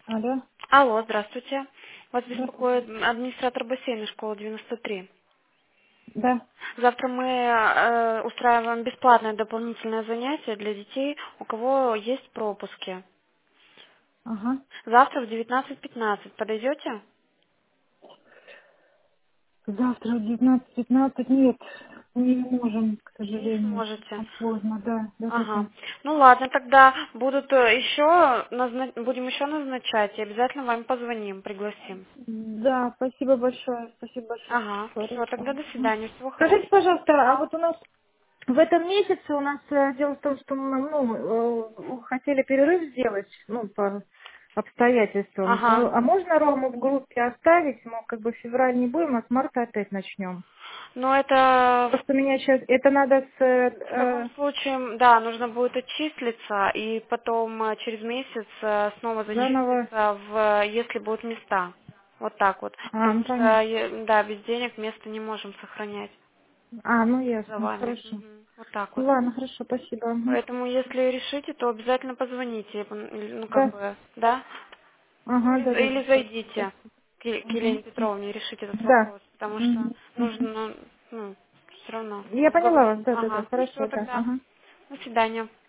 Алло, Алло, здравствуйте. Вас здравствуйте. беспокоит администратор бассейна школы 93. Да, Завтра мы устраиваем бесплатное дополнительное занятие для детей, у кого есть пропуски. ага. Завтра в 19:15 подойдете? Завтра в 19:15 нет, не можем, к Не сожалению. сможете. Слишком поздно, да, Ага. да. Ну ладно, тогда будут еще будем еще назначать и обязательно вам позвоним, пригласим. Да, спасибо большое, спасибо большое. Ага. Все, Хорошо. тогда до Мгм. свидания. Всего Скажите, хорошего. пожалуйста, а вот у нас в этом месяце у нас дело в том, что мы хотели перерыв сделать, ну, по обстоятельствам. Ага. А можно Рому в группе оставить? Мы как бы в февраль не будем, а с марта опять начнем. Но это Просто меня сейчас, это надо в таком случае, да, нужно будет отчислиться и потом через месяц снова заново. зачислиться, если будут места. Вот так вот. А, ну Потому что, понятно. да, без денег место не можем сохранять А, ну за ясно, вами. хорошо. Мгм. Вот так Ну вот. ладно, хорошо, спасибо. Мгм. Поэтому, если решите, то обязательно позвоните. Ну, как Да. бы, да? Ага, Или, да. или Хорошо, зайдите спасибо. к Мгм. Елене Петровне и решите этот Да. вопрос. Потому что Мгм. Мгм. нужно, ну, все равно Я поняла вас, поговорить. да. Ага. Ну, все Хорошо, да. тогда. Ага. До свидания.